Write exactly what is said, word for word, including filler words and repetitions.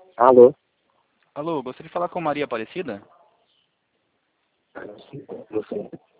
Alô? Alô, gostaria de falar com Maria Aparecida? Você?